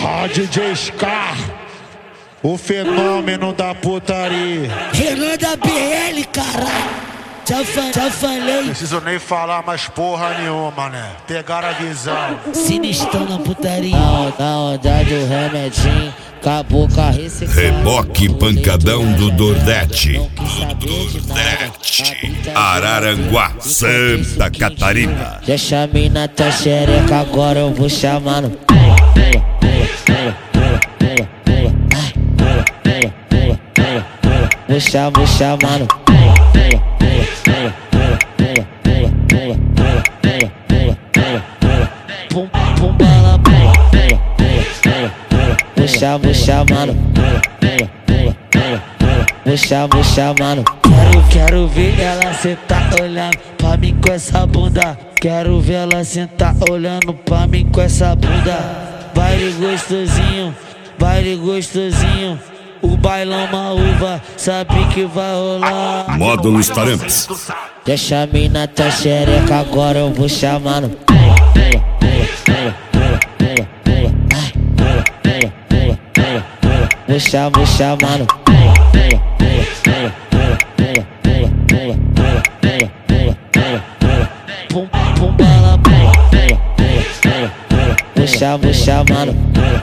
DJ Scar, o fenômeno da putaria. Renan da BL, caralho. Já falei. Preciso nem falar mais porra nenhuma, né? Pegaram a visão. Sinistrão na putaria. Na onda do remedinho, acabou com a receita. Reboque pancadão do Nordeste. Araranguá, Santa Catarina. Já chamei na tua xereca, agora eu vou chamando. Vou chamando. Pum bala. Vou chamando. Vou chamando. Quero ver ela sentar olhando pra mim com essa bunda. Quero ver ela sentar olhando pra mim com essa bunda. Baile gostosinho. O bailão uma uva, sabe que vai rolar. Módulos Taramps. Já chamei na tua xereca, agora eu vou chamando. Vou chamando. Pum bala. Vou chamando.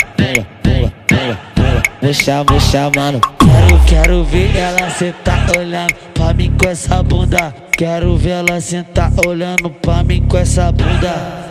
Vou chamando. Quero ver ela sentar olhando pra mim com essa bunda. Quero ver ela sentar olhando pra mim com essa bunda.